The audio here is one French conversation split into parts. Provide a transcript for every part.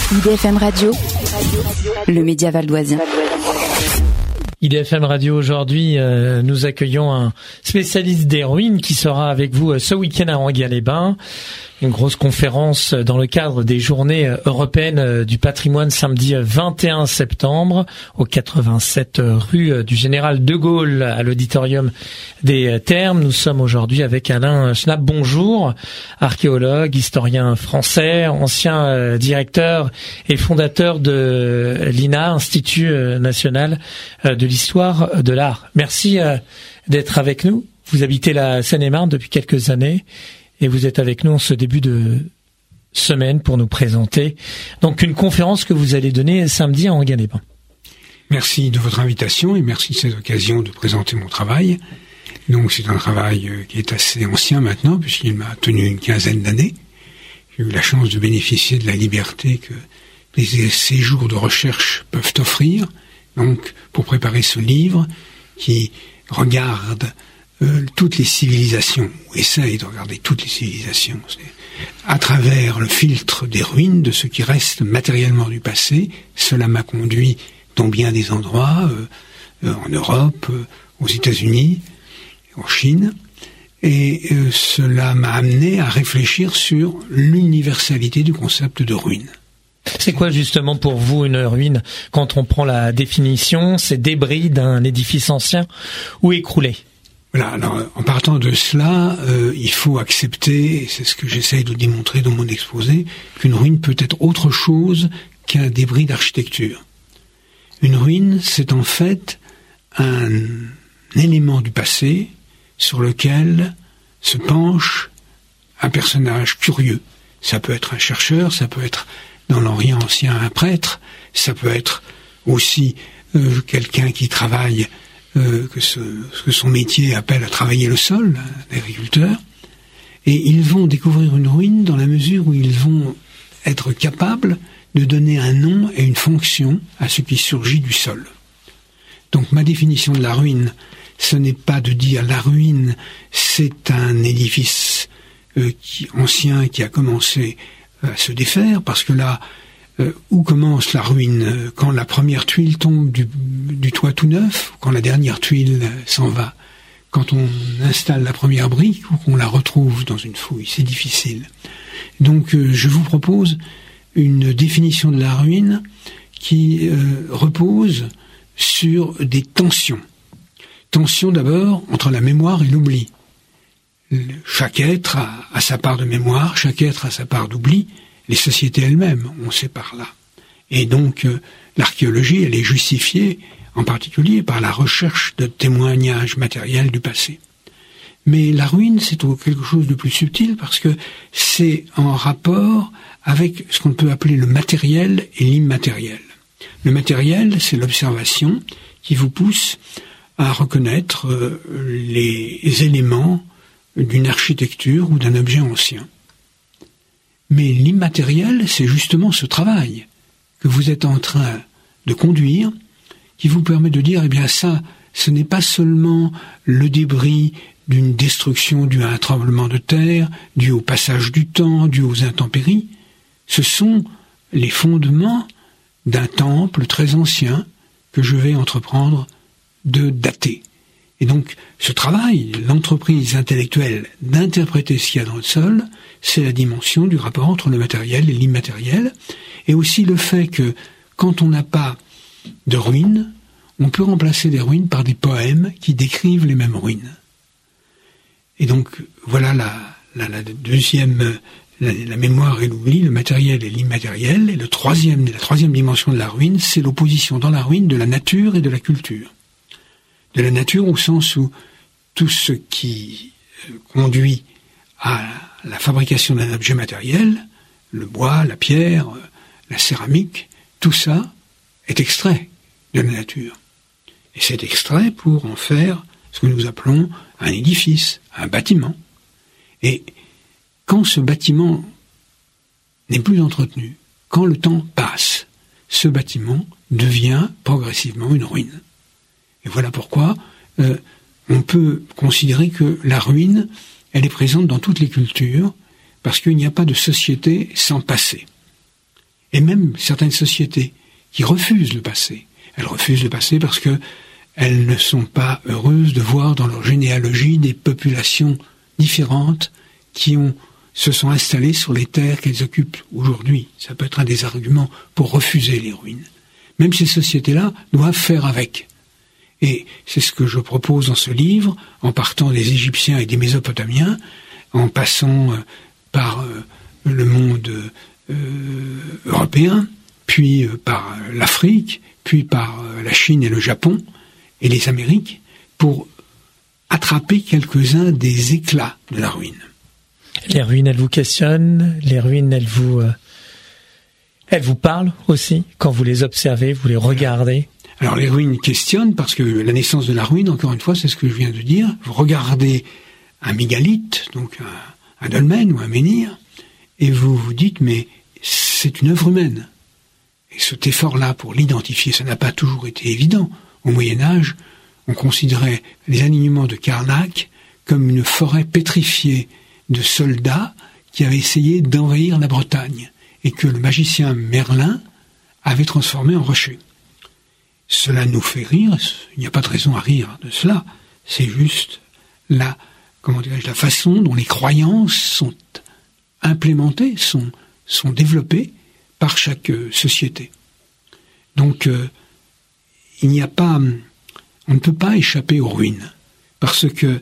IDFM Radio, le média valdoisien. IDFM Radio, aujourd'hui, nous accueillons un spécialiste des ruines qui sera avec vous ce week-end à Enghien-les-Bains. Une grosse conférence dans le cadre des Journées européennes du patrimoine samedi 21 septembre au 87 rue du Général de Gaulle à l'auditorium des Thermes. Nous sommes aujourd'hui avec Alain Schnapp. Bonjour, archéologue, historien français, ancien directeur et fondateur de l'INA, Institut national de l'histoire de l'art. Merci d'être avec nous. Vous habitez la Seine-et-Marne depuis quelques années. Et vous êtes avec nous en ce début de semaine pour nous présenter donc une conférence que vous allez donner samedi à Enghien-les-Bains. Merci de votre invitation et merci de cette occasion de présenter mon travail. Donc c'est un travail qui est assez ancien maintenant puisqu'il m'a tenu une quinzaine d'années. J'ai eu la chance de bénéficier de la liberté que les séjours de recherche peuvent offrir. Donc pour préparer ce livre qui regarde toutes les civilisations, ou essaye de regarder toutes les civilisations, à travers le filtre des ruines, de ce qui reste matériellement du passé. Cela m'a conduit dans bien des endroits, en Europe, aux États-Unis, en Chine, et cela m'a amené à réfléchir sur l'universalité du concept de ruine. C'est quoi justement pour vous une ruine? Quand on prend la définition, c'est débris d'un édifice ancien ou écroulé. Voilà, alors en partant de cela, il faut accepter, et c'est ce que j'essaye de démontrer dans mon exposé, qu'une ruine peut être autre chose qu'un débris d'architecture. Une ruine, c'est en fait un élément du passé sur lequel se penche un personnage curieux. Ça peut être un chercheur, ça peut être dans l'Orient ancien un prêtre, ça peut être aussi quelqu'un qui travaille ce que son métier appelle à travailler le sol, un agriculteur, et ils vont découvrir une ruine dans la mesure où ils vont être capables de donner un nom et une fonction à ce qui surgit du sol. Donc ma définition de la ruine, ce n'est pas de dire la ruine, c'est un édifice ancien qui a commencé à se défaire, parce que là, où commence la ruine? Quand la première tuile tombe du toit tout neuf, quand la dernière tuile s'en va, quand on installe la première brique ou qu'on la retrouve dans une fouille, c'est difficile. Donc je vous propose une définition de la ruine qui repose sur des tensions. Tensions d'abord entre la mémoire et l'oubli. Chaque être a sa part de mémoire, chaque être a sa part d'oubli. Les sociétés elles-mêmes ont ces parts-là. Et donc, l'archéologie, elle est justifiée, en particulier, par la recherche de témoignages matériels du passé. Mais la ruine, c'est quelque chose de plus subtil, parce que c'est en rapport avec ce qu'on peut appeler le matériel et l'immatériel. Le matériel, c'est l'observation qui vous pousse à reconnaître les éléments d'une architecture ou d'un objet ancien. Mais l'immatériel, c'est justement ce travail que vous êtes en train de conduire, qui vous permet de dire, eh bien ça, ce n'est pas seulement le débris d'une destruction due à un tremblement de terre, dû au passage du temps, dû aux intempéries, ce sont les fondements d'un temple très ancien que je vais entreprendre de dater. Et donc, ce travail, l'entreprise intellectuelle d'interpréter ce qu'il y a dans le sol, c'est la dimension du rapport entre le matériel et l'immatériel, et aussi le fait que, quand on n'a pas de ruines, on peut remplacer des ruines par des poèmes qui décrivent les mêmes ruines. Et donc, voilà la deuxième, la mémoire et l'oubli, le matériel et l'immatériel, et la troisième dimension de la ruine, c'est l'opposition dans la ruine de la nature et de la culture. De la nature au sens où tout ce qui conduit à la fabrication d'un objet matériel, le bois, la pierre, la céramique, tout ça est extrait de la nature. Et c'est extrait pour en faire ce que nous appelons un édifice, un bâtiment. Et quand ce bâtiment n'est plus entretenu, quand le temps passe, ce bâtiment devient progressivement une ruine. Et voilà pourquoi on peut considérer que la ruine, elle est présente dans toutes les cultures, parce qu'il n'y a pas de société sans passé. Et même certaines sociétés qui refusent le passé. Elles refusent le passé parce que elles ne sont pas heureuses de voir dans leur généalogie des populations différentes qui se sont installées sur les terres qu'elles occupent aujourd'hui. Ça peut être un des arguments pour refuser les ruines. Même ces sociétés-là doivent faire avec. Et c'est ce que je propose dans ce livre, en partant des Égyptiens et des Mésopotamiens, en passant par le monde européen, puis par l'Afrique, puis par la Chine et le Japon, et les Amériques, pour attraper quelques-uns des éclats de la ruine. Les ruines, elles vous questionnent, les ruines, elles vous parlent aussi, quand vous les observez, vous les regardez. Alors les ruines questionnent, parce que la naissance de la ruine, encore une fois, c'est ce que je viens de dire. Vous regardez un mégalithe, donc un dolmen ou un menhir, et vous vous dites, mais c'est une œuvre humaine. Et cet effort-là, pour l'identifier, ça n'a pas toujours été évident. Au Moyen-Âge, on considérait les alignements de Karnak comme une forêt pétrifiée de soldats qui avaient essayé d'envahir la Bretagne et que le magicien Merlin avait transformé en rocher. Cela nous fait rire, il n'y a pas de raison à rire de cela, c'est juste la façon dont les croyances sont implémentées, sont développées par chaque société. Donc, on ne peut pas échapper aux ruines, parce que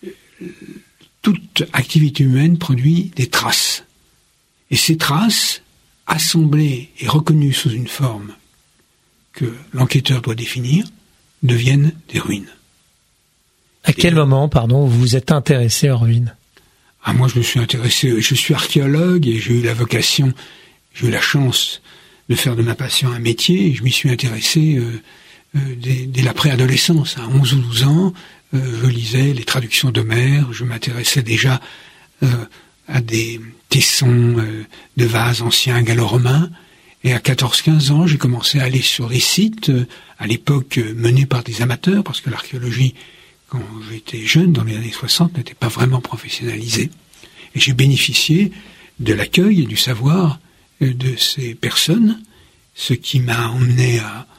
toute activité humaine produit des traces. Et ces traces, assemblées et reconnues sous une forme que l'enquêteur doit définir, deviennent des ruines. À quel moment, vous vous êtes intéressé aux ruines ? Moi, je me suis intéressé, je suis archéologue et j'ai eu la chance de faire de ma passion un métier, et je m'y suis intéressé dès la préadolescence, à 11 ou 12 ans. Je lisais les traductions d'Homère, je m'intéressais déjà à des tessons de vases anciens gallo-romains, et à 14-15 ans, j'ai commencé à aller sur des sites, à l'époque menés par des amateurs, parce que l'archéologie, quand j'étais jeune, dans les années 60, n'était pas vraiment professionnalisée. Et j'ai bénéficié de l'accueil et du savoir de ces personnes, ce qui m'a emmené à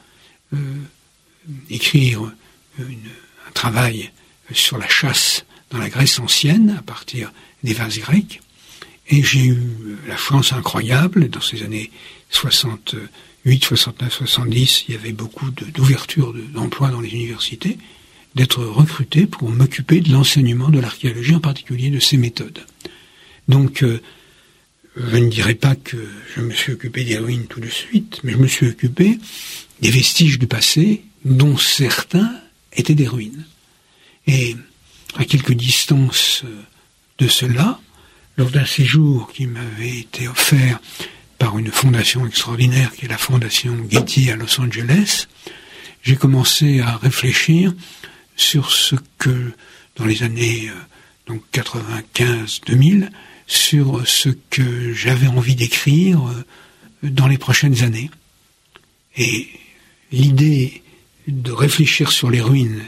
écrire un travail sur la chasse dans la Grèce ancienne, à partir des vases grecs. Et j'ai eu la chance incroyable, dans ces années 68, 69, 70, il y avait beaucoup d'ouverture d'emplois dans les universités, d'être recruté pour m'occuper de l'enseignement de l'archéologie, en particulier de ses méthodes. Donc, je ne dirais pas que je me suis occupé des ruines tout de suite, mais je me suis occupé des vestiges du passé, dont certains étaient des ruines. Et à quelque distance de cela, lors d'un séjour qui m'avait été offert par une fondation extraordinaire, qui est la fondation Getty à Los Angeles, j'ai commencé à réfléchir sur ce que, dans les années 95-2000, sur ce que j'avais envie d'écrire dans les prochaines années. Et l'idée de réfléchir sur les ruines,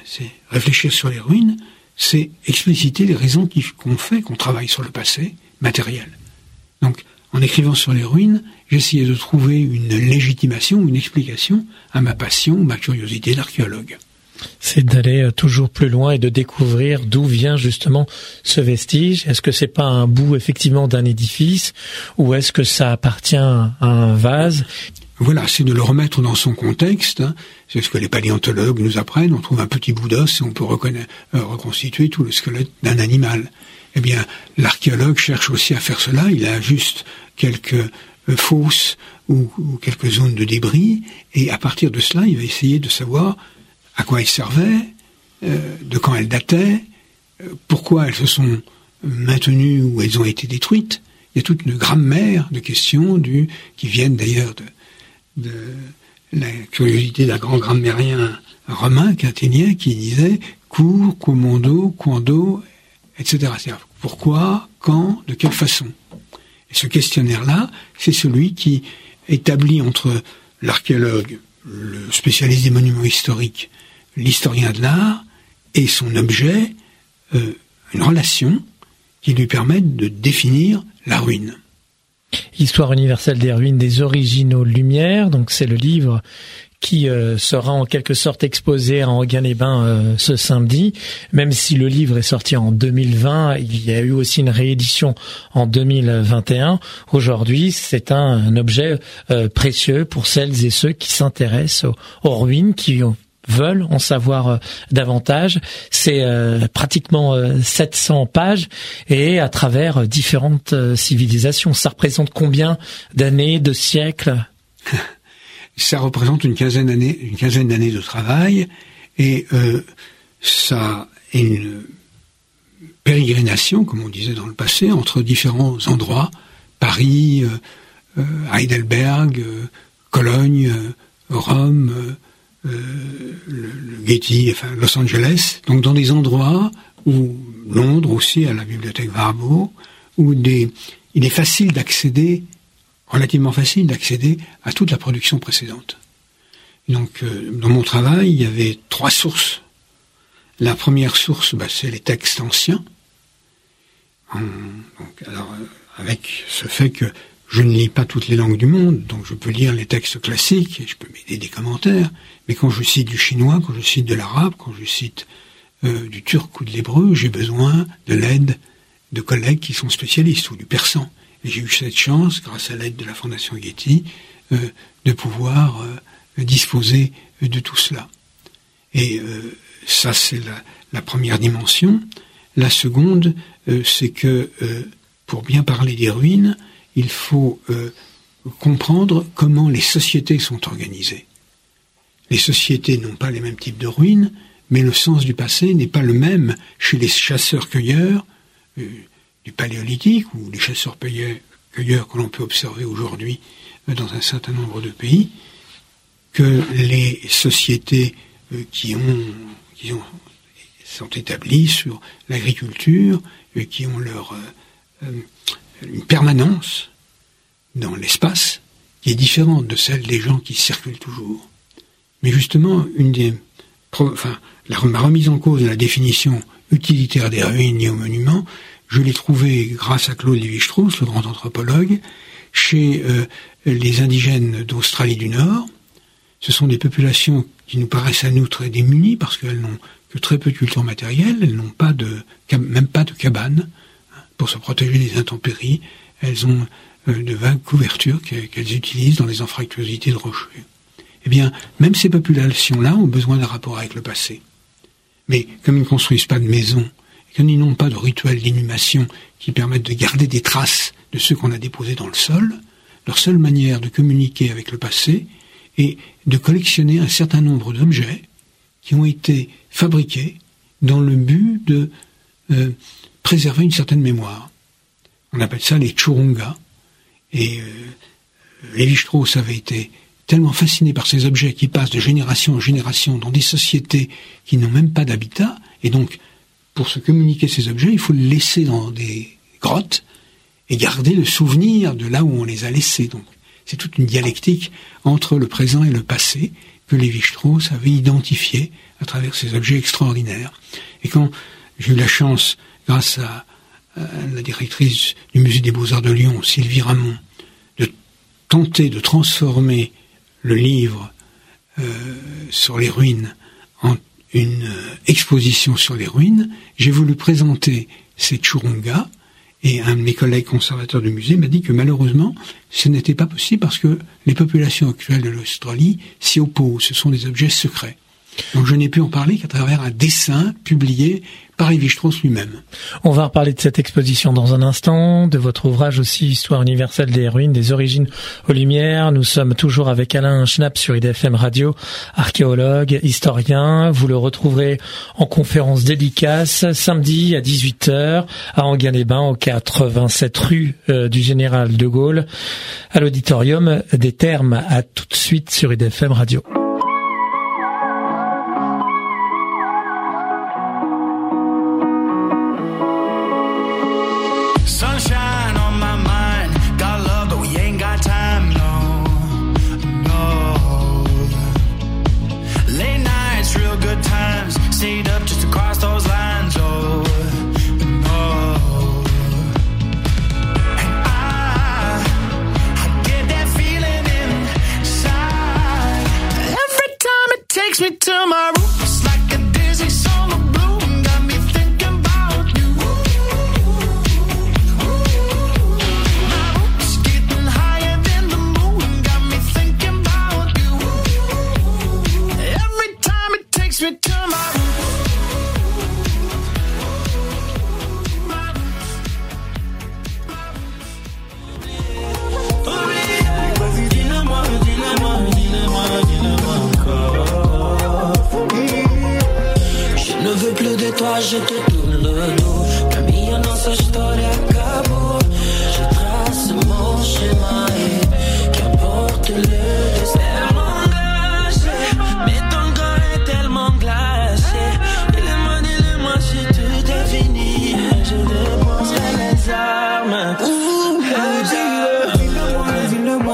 c'est expliciter les raisons qu'on fait qu'on travaille sur le passé matériel. Donc, en écrivant sur les ruines, j'essayais de trouver une légitimation, une explication à ma passion, ma curiosité d'archéologue. C'est d'aller toujours plus loin et de découvrir d'où vient justement ce vestige. Est-ce que c'est pas un bout effectivement d'un édifice, ou est-ce que ça appartient à un vase ? Voilà, c'est de le remettre dans son contexte. C'est ce que les paléontologues nous apprennent. On trouve un petit bout d'os et on peut reconstituer tout le squelette d'un animal. Eh bien, l'archéologue cherche aussi à faire cela. Il a juste quelques fosses ou quelques zones de débris, et à partir de cela, il va essayer de savoir à quoi elles servaient, de quand elles dataient, pourquoi elles se sont maintenues ou elles ont été détruites. Il y a toute une grammaire de questions qui viennent d'ailleurs de la curiosité d'un grand grammairien romain, Quintilien, qui disait « cur, quomodo, quando », etc. C'est-à-dire pourquoi, quand, de quelle façon. Et ce questionnaire-là, c'est celui qui établit entre l'archéologue, le spécialiste des monuments historiques, l'historien de l'art et son objet, une relation qui lui permette de définir la ruine. Histoire universelle des ruines des origines aux Lumières. Donc c'est le livre qui sera en quelque sorte exposé à Enghien-les-Bains ce samedi. Même si le livre est sorti en 2020, il y a eu aussi une réédition en 2021. Aujourd'hui, c'est un objet précieux pour celles et ceux qui s'intéressent aux ruines, qui veulent en savoir davantage. C'est pratiquement 700 pages et à travers différentes civilisations. Ça représente combien d'années, de siècles ? Ça représente une quinzaine d'années de travail et ça est une pérégrination, comme on disait dans le passé, entre différents endroits, Paris, Heidelberg, Cologne, Rome, le Getty, enfin Los Angeles, donc dans des endroits où Londres aussi, à la bibliothèque Warburg, où il est facile d'accéder, relativement facile d'accéder à toute la production précédente. Donc dans mon travail, il y avait 3 sources. La première source, c'est les textes anciens. Avec ce fait que je ne lis pas toutes les langues du monde, donc je peux lire les textes classiques et je peux m'aider des commentaires. Mais quand je cite du chinois, quand je cite de l'arabe, quand je cite du turc ou de l'hébreu, j'ai besoin de l'aide de collègues qui sont spécialistes, ou du persan. Et j'ai eu cette chance, grâce à l'aide de la Fondation Getty, de pouvoir disposer de tout cela. Et ça, c'est la première dimension. La seconde, c'est que pour bien parler des ruines, il faut comprendre comment les sociétés sont organisées. Les sociétés n'ont pas les mêmes types de ruines, mais le sens du passé n'est pas le même chez les chasseurs-cueilleurs du paléolithique ou les chasseurs-cueilleurs que l'on peut observer aujourd'hui dans un certain nombre de pays, que les sociétés qui sont établies sur l'agriculture, qui ont une permanence dans l'espace qui est différente de celle des gens qui circulent toujours. Mais justement, ma remise en cause de la définition utilitaire des ruines liées aux monuments, je l'ai trouvée grâce à Claude Lévi-Strauss, le grand anthropologue, chez les indigènes d'Australie du Nord. Ce sont des populations qui nous paraissent à nous très démunies parce qu'elles n'ont que très peu de culture matérielle, elles n'ont même pas de cabane pour se protéger des intempéries. Elles ont de vagues couvertures qu'elles utilisent dans les anfractuosités de rochers. Eh bien, même ces populations-là ont besoin d'un rapport avec le passé. Mais comme ils ne construisent pas de maisons, et comme ils n'ont pas de rituels d'inhumation qui permettent de garder des traces de ceux qu'on a déposés dans le sol, leur seule manière de communiquer avec le passé est de collectionner un certain nombre d'objets qui ont été fabriqués dans le but de préserver une certaine mémoire. On appelle ça les churungas. Et Lévi-Strauss avait été tellement fasciné par ces objets qui passent de génération en génération dans des sociétés qui n'ont même pas d'habitat, et donc pour se communiquer ces objets, il faut les laisser dans des grottes et garder le souvenir de là où on les a laissés. Donc c'est toute une dialectique entre le présent et le passé que Lévi-Strauss avait identifié à travers ces objets extraordinaires. Et quand j'ai eu la chance, grâce à la directrice du Musée des Beaux-Arts de Lyon, Sylvie Ramon, de tenter de transformer le livre sur les ruines en une exposition sur les ruines, j'ai voulu présenter ces churungas, et un de mes collègues conservateurs du musée m'a dit que malheureusement, ce n'était pas possible parce que les populations actuelles de l'Australie s'y opposent, ce sont des objets secrets. Donc je n'ai pu en parler qu'à travers un dessin publié par Lévi-Strauss lui-même. On va reparler de cette exposition dans un instant, de votre ouvrage aussi, Histoire universelle des ruines, des origines aux Lumières. Nous sommes toujours avec Alain Schnapp sur IDFM Radio, archéologue, historien. Vous le retrouverez en conférence dédicace samedi à 18h à Enghien-les-Bains, au 87 rue du Général de Gaulle, à l'auditorium des Thermes. À tout de suite sur IDFM Radio. Sunshine on my mind, got love but we ain't got time, no. Late nights, real good times, stayed up just to cross those lines, oh, no. And me to my roots like a dizzy summer bloom. Got me thinking about you. My roots getting higher than the moon. Got me thinking about you. Every time it takes me to my roots. Je ne veux plus de toi, je te tourne le dos. La mia nostra storia acabó. Je trace mon chemin et qu'importe le destin. Tellement gâché, mais ton corps est tellement glacé. Dis-le-moi si tout est fini. Je dépenserai les armes. Dis-le-moi.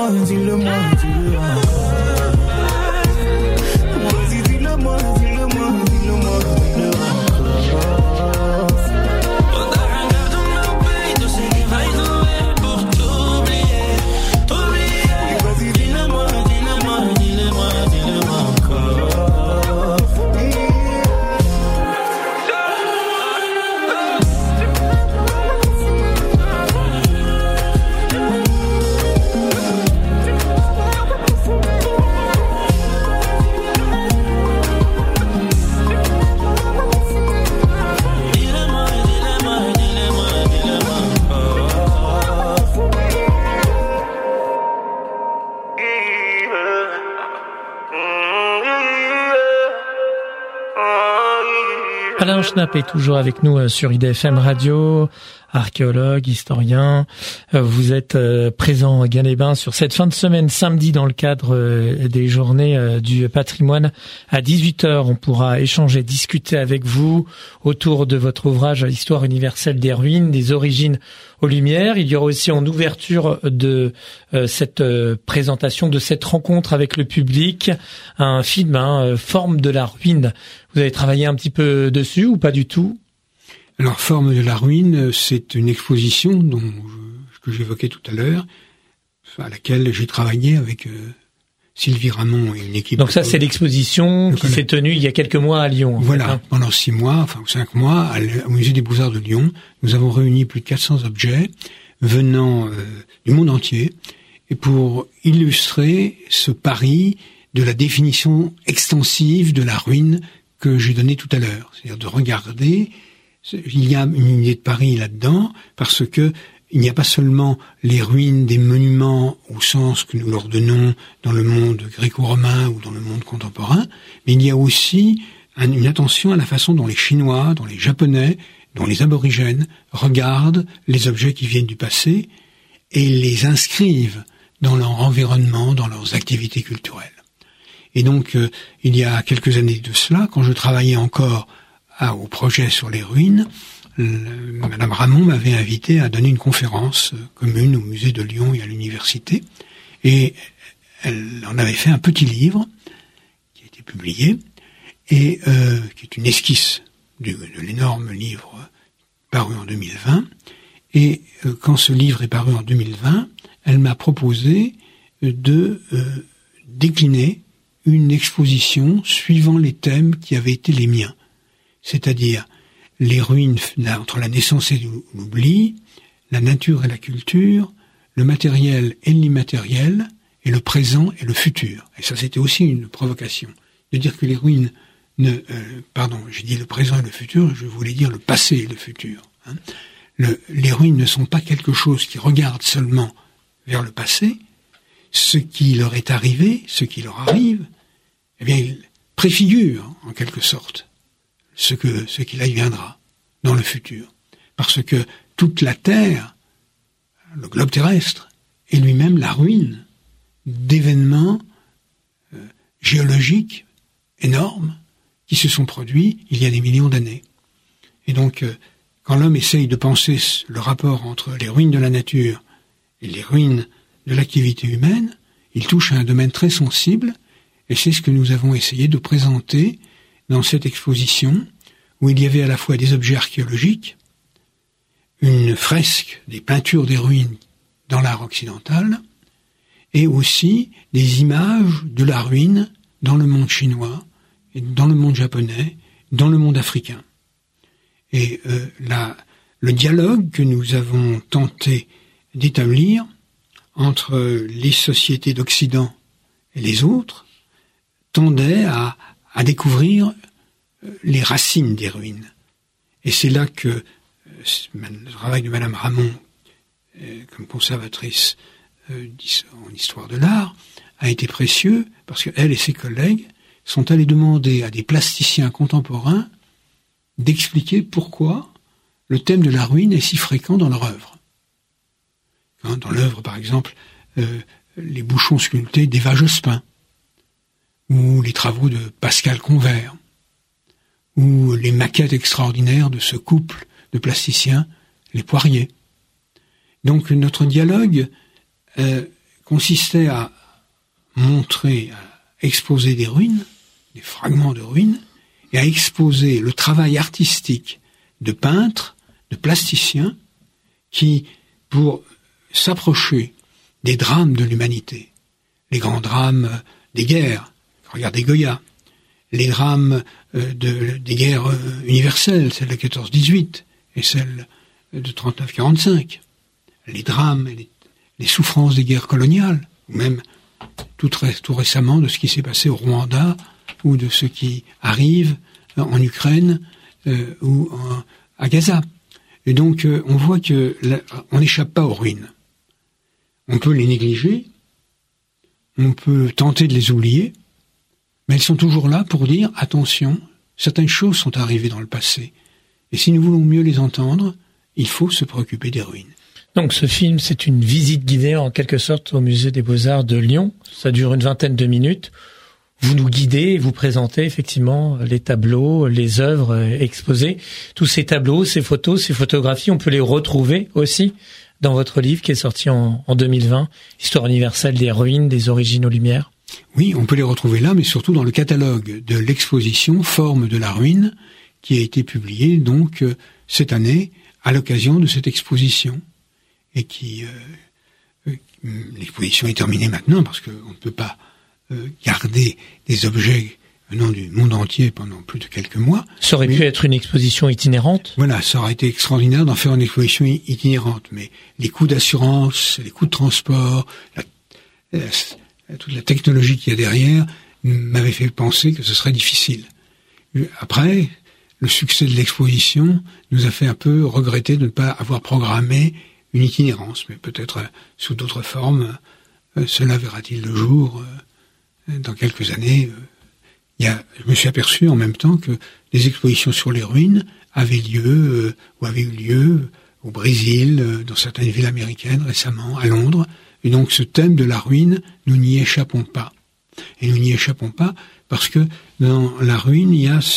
Alain Schnapp est toujours avec nous sur IDFM Radio, archéologue, historien. Vous êtes présent à Galébain sur cette fin de semaine, samedi, dans le cadre des journées du patrimoine. À 18h, on pourra échanger, discuter avec vous autour de votre ouvrage « Histoire universelle des ruines, des origines aux Lumières ». Il y aura aussi en ouverture de cette présentation, de cette rencontre avec le public, un film, Forme de la ruine. Vous avez travaillé un petit peu dessus ou pas du tout ? Alors, Forme de la ruine, c'est une exposition que j'évoquais tout à l'heure, à laquelle j'ai travaillé avec Sylvie Ramon et une équipe. Donc ça, c'est l'exposition qui s'est tenue il y a quelques mois à Lyon. Voilà, pendant 6 mois, enfin 5 mois, au Musée des Beaux-Arts de Lyon, nous avons réuni plus de 400 objets venant du monde entier, et pour illustrer ce pari de la définition extensive de la ruine que j'ai donnée tout à l'heure. C'est-à-dire de regarder, il y a une idée de pari là-dedans, parce que il n'y a pas seulement les ruines des monuments au sens que nous leur donnons dans le monde gréco-romain ou dans le monde contemporain, mais il y a aussi une attention à la façon dont les Chinois, dont les Japonais, dont les aborigènes regardent les objets qui viennent du passé et les inscrivent dans leur environnement, dans leurs activités culturelles. Et donc, il y a quelques années de cela, quand je travaillais encore au projet sur les ruines, Madame Ramon m'avait invité à donner une conférence commune au musée de Lyon et à l'université. Et elle en avait fait un petit livre qui a été publié et qui est une esquisse de l'énorme livre paru en 2020. Et quand ce livre est paru en 2020, elle m'a proposé de décliner une exposition suivant les thèmes qui avaient été les miens. C'est-à-dire les ruines entre la naissance et l'oubli, la nature et la culture, le matériel et l'immatériel, et le présent et le futur. Et ça, c'était aussi une provocation. De dire que les ruines j'ai dit le présent et le futur, je voulais dire le passé et le futur. Les ruines ne sont pas quelque chose qui regarde seulement vers le passé. Ce qui leur est arrivé, ce qui leur arrive, eh bien, ils préfigurent, en quelque sorte, ce qu'il adviendra dans le futur. Parce que toute la Terre, le globe terrestre, est lui-même la ruine d'événements géologiques énormes qui se sont produits il y a des millions d'années. Et donc, quand l'homme essaye de penser le rapport entre les ruines de la nature et les ruines de l'activité humaine, il touche à un domaine très sensible, et c'est ce que nous avons essayé de présenter dans cette exposition, où il y avait à la fois des objets archéologiques, une fresque, des peintures des ruines dans l'art occidental, et aussi des images de la ruine dans le monde chinois, dans le monde japonais, dans le monde africain. Et le dialogue que nous avons tenté d'établir entre les sociétés d'Occident et les autres tendait à découvrir les racines des ruines. Et c'est là que le travail de Madame Ramon, comme conservatrice en histoire de l'art, a été précieux, parce qu'elle et ses collègues sont allés demander à des plasticiens contemporains d'expliquer pourquoi le thème de la ruine est si fréquent dans leur œuvre. Dans l'œuvre, par exemple, les bouchons sculptés d'Eva Jospin, ou les travaux de Pascal Convert, ou les maquettes extraordinaires de ce couple de plasticiens, les Poirier. Donc notre dialogue consistait à montrer, à exposer des ruines, des fragments de ruines, et à exposer le travail artistique de peintres, de plasticiens, qui, pour s'approcher des drames de l'humanité, les grands drames des guerres, regardez Goya, les drames des guerres universelles, celle de 14-18 et celle de 39-45, les drames, les souffrances des guerres coloniales, ou même tout récemment de ce qui s'est passé au Rwanda, ou de ce qui arrive en Ukraine ou à Gaza. Et donc on voit que on n'échappe pas aux ruines. On peut les négliger, on peut tenter de les oublier, mais elles sont toujours là pour dire, attention, certaines choses sont arrivées dans le passé. Et si nous voulons mieux les entendre, il faut se préoccuper des ruines. Donc ce film, c'est une visite guidée en quelque sorte au Musée des Beaux-Arts de Lyon. Ça dure une vingtaine de minutes. Vous nous guidez et vous présentez effectivement les tableaux, les œuvres exposées. Tous ces tableaux, ces photos, ces photographies, on peut les retrouver aussi dans votre livre qui est sorti en 2020, Histoire universelle des ruines, des origines aux Lumières. Oui, on peut les retrouver là, mais surtout dans le catalogue de l'exposition Forme de la ruine, qui a été publié donc cette année à l'occasion de cette exposition. Et qui l'exposition est terminée maintenant parce qu'on ne peut pas garder des objets venant du monde entier pendant plus de quelques mois. Ça aurait pu être une exposition itinérante. Voilà, ça aurait été extraordinaire d'en faire une exposition itinérante, mais les coûts d'assurance, les coûts de transport, toute la technologie qu'il y a derrière m'avait fait penser que ce serait difficile. Après, le succès de l'exposition nous a fait un peu regretter de ne pas avoir programmé une itinérance, mais peut-être sous d'autres formes, cela verra-t-il le jour dans quelques années. Je me suis aperçu en même temps que des expositions sur les ruines avaient lieu ou avaient eu lieu au Brésil, dans certaines villes américaines récemment, à Londres. Et donc ce thème de la ruine, nous n'y échappons pas. Et nous n'y échappons pas parce que dans la ruine, il y a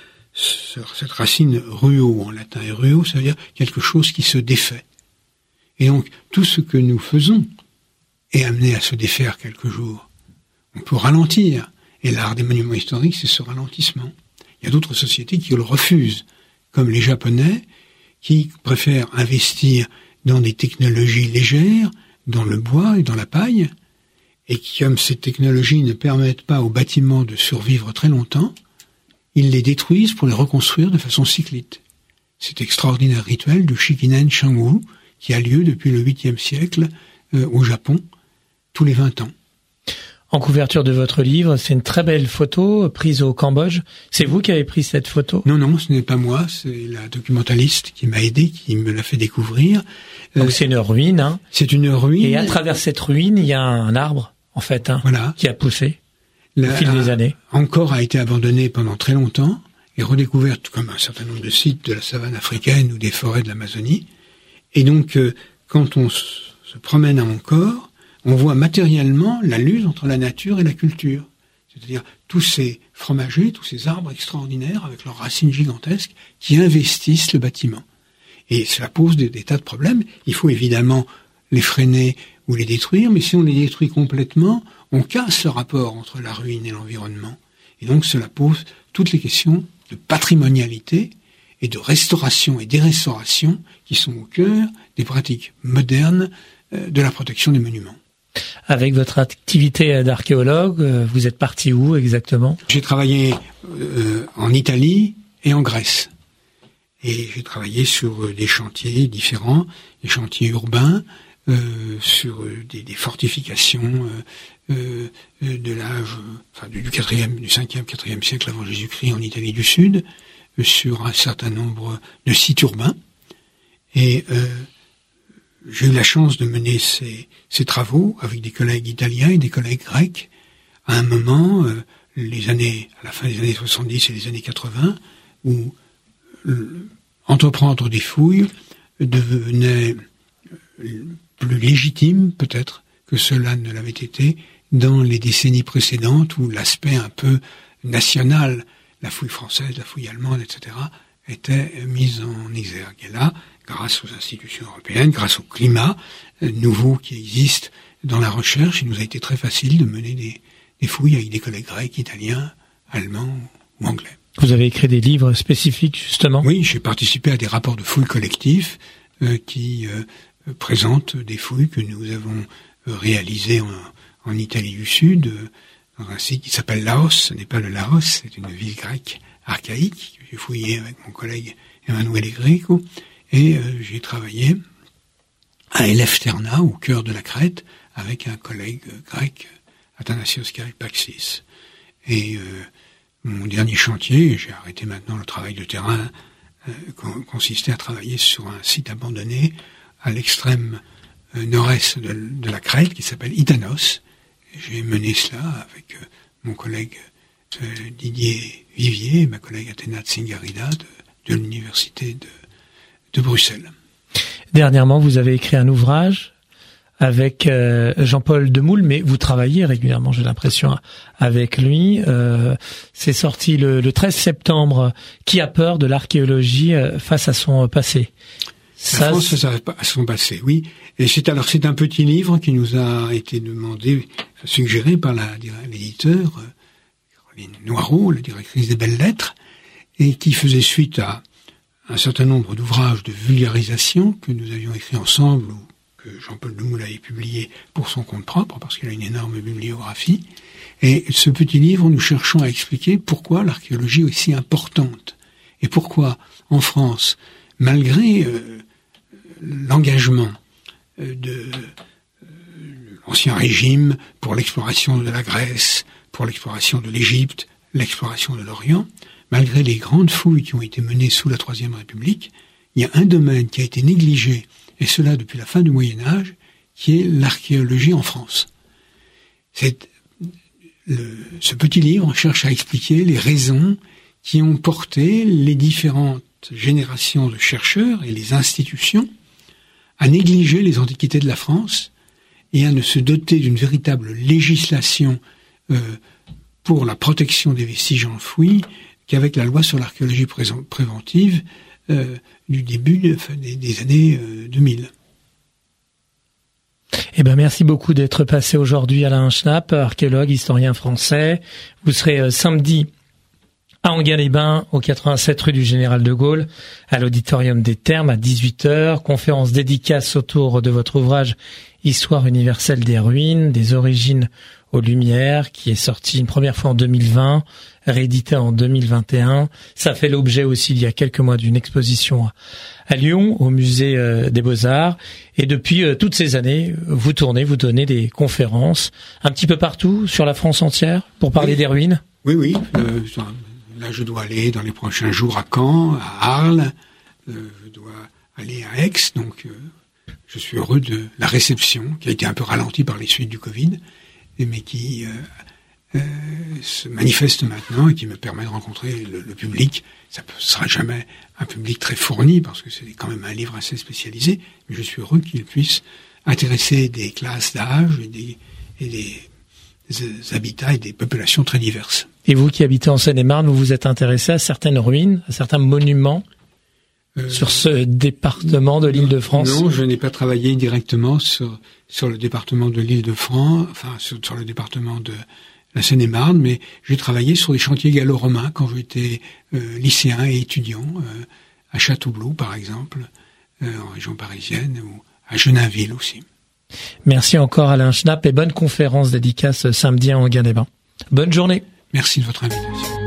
cette racine ruo en latin. Et ruo, ça veut dire quelque chose qui se défait. Et donc, tout ce que nous faisons est amené à se défaire quelque jour. On peut ralentir. Et l'art des monuments historiques, c'est ce ralentissement. Il y a d'autres sociétés qui le refusent, comme les Japonais, qui préfèrent investir dans des technologies légères, dans le bois et dans la paille, et qui, comme ces technologies ne permettent pas aux bâtiments de survivre très longtemps, ils les détruisent pour les reconstruire de façon cyclique. Cet extraordinaire rituel du Shikinen Shangu, qui a lieu depuis le 8e siècle au Japon, tous les 20 ans. En couverture de votre livre, c'est une très belle photo prise au Cambodge. C'est vous qui avez pris cette photo ? Non, ce n'est pas moi, c'est la documentaliste qui m'a aidé, qui me l'a fait découvrir. Donc c'est une ruine, hein ? C'est une ruine. Et à travers cette ruine, il y a un arbre, en fait, voilà, qui a poussé au fil des années. Encore a été abandonné pendant très longtemps et redécouvert comme un certain nombre de sites de la savane africaine ou des forêts de l'Amazonie. Et donc, quand on se promène à Angkor, on voit matériellement la lutte entre la nature et la culture. C'est-à-dire tous ces fromagers, tous ces arbres extraordinaires avec leurs racines gigantesques qui investissent le bâtiment. Et cela pose des tas de problèmes. Il faut évidemment les freiner ou les détruire, mais si on les détruit complètement, on casse le rapport entre la ruine et l'environnement. Et donc cela pose toutes les questions de patrimonialité et de restauration et dérestauration qui sont au cœur des pratiques modernes de la protection des monuments. Avec votre activité d'archéologue, vous êtes parti où exactement? J'ai travaillé en Italie et en Grèce. Et j'ai travaillé sur des chantiers différents, des chantiers urbains, sur des fortifications de l'âge, du 5e, 4e siècle avant Jésus-Christ en Italie du Sud, sur un certain nombre de sites urbains. Et j'ai eu la chance de mener ces travaux avec des collègues italiens et des collègues grecs à un moment, à la fin des années 70 et des années 80, où entreprendre des fouilles devenait plus légitime peut-être que cela ne l'avait été dans les décennies précédentes où l'aspect un peu national, la fouille française, la fouille allemande, etc., était mise en exergue. Et là, grâce aux institutions européennes, grâce au climat nouveau qui existe dans la recherche, il nous a été très facile de mener des fouilles avec des collègues grecs, italiens, allemands ou anglais. Vous avez écrit des livres spécifiques, justement? Oui, j'ai participé à des rapports de fouilles collectifs qui présentent des fouilles que nous avons réalisées en Italie du Sud, dans un site qui s'appelle Laos. Ce n'est pas le Laos, c'est une ville grecque archaïque que j'ai fouillée avec mon collègue Emanuele Greco. Et j'ai travaillé à Elefterna, au cœur de la Crète, avec un collègue grec, Athanasios Karipaxis. Et mon dernier chantier, j'ai arrêté maintenant le travail de terrain, consistait à travailler sur un site abandonné à l'extrême nord-est de la Crète, qui s'appelle Itanos. J'ai mené cela avec mon collègue Didier Vivier et ma collègue Athéna Tsingarida de l'université de Bruxelles. Dernièrement, vous avez écrit un ouvrage avec Jean-Paul Demoule, mais vous travaillez régulièrement, j'ai l'impression, avec lui. C'est sorti le 13 septembre. Qui a peur de l'archéologie face à son passé? La France face à son passé, oui. Et c'est un petit livre qui nous a été suggéré par l'éditeur, Caroline Noireau, la directrice des Belles Lettres, et qui faisait suite à un certain nombre d'ouvrages de vulgarisation que nous avions écrits ensemble, ou que Jean-Paul Demoule avait publié pour son compte propre, parce qu'il a une énorme bibliographie. Et ce petit livre, nous cherchons à expliquer pourquoi l'archéologie est aussi importante, et pourquoi, en France, malgré l'engagement de l'ancien régime pour l'exploration de la Grèce, pour l'exploration de l'Égypte, l'exploration de l'Orient, malgré les grandes fouilles qui ont été menées sous la Troisième République, il y a un domaine qui a été négligé, et cela depuis la fin du Moyen-Âge, qui est l'archéologie en France. Ce petit livre cherche à expliquer les raisons qui ont porté les différentes générations de chercheurs et les institutions à négliger les antiquités de la France et à ne se doter d'une véritable législation pour la protection des vestiges enfouis qu'avec la loi sur l'archéologie préventive du début des années 2000. Eh ben, merci beaucoup d'être passé aujourd'hui, Alain Schnapp, archéologue, historien français. Vous serez samedi à Enghien-les-Bains, au 87 rue du Général de Gaulle, à l'Auditorium des Thermes, à 18h. Conférence dédicace autour de votre ouvrage Histoire universelle des ruines, des origines aux Lumières, qui est sorti une première fois en 2020, réédité en 2021. Ça fait l'objet aussi, il y a quelques mois, d'une exposition à Lyon, au musée des Beaux-Arts. Et depuis toutes ces années, vous donnez des conférences un petit peu partout, sur la France entière, pour parler des ruines. Oui. Là, je dois aller dans les prochains jours à Caen, à Arles, je dois aller à Aix, donc je suis heureux de la réception, qui a été un peu ralentie par les suites du Covid, mais qui se manifeste maintenant et qui me permet de rencontrer le public. Ça ne sera jamais un public très fourni, parce que c'est quand même un livre assez spécialisé, mais je suis heureux qu'il puisse intéresser des classes d'âge et des habitats et des populations très diverses. Et vous qui habitez en Seine-et-Marne, vous vous êtes intéressé à certaines ruines, à certains monuments sur ce département de l'Île-de-France? Non, je n'ai pas travaillé directement sur le département de l'Île-de-France, sur le département de la Seine-et-Marne, mais j'ai travaillé sur des chantiers gallo-romains quand j'étais lycéen et étudiant, à Châteaublot par exemple, en région parisienne, ou à Genainville aussi. Merci encore Alain Schnapp et bonne conférence dédicace samedi à Enghien-les-Bains. Bonne journée. Merci de votre invitation.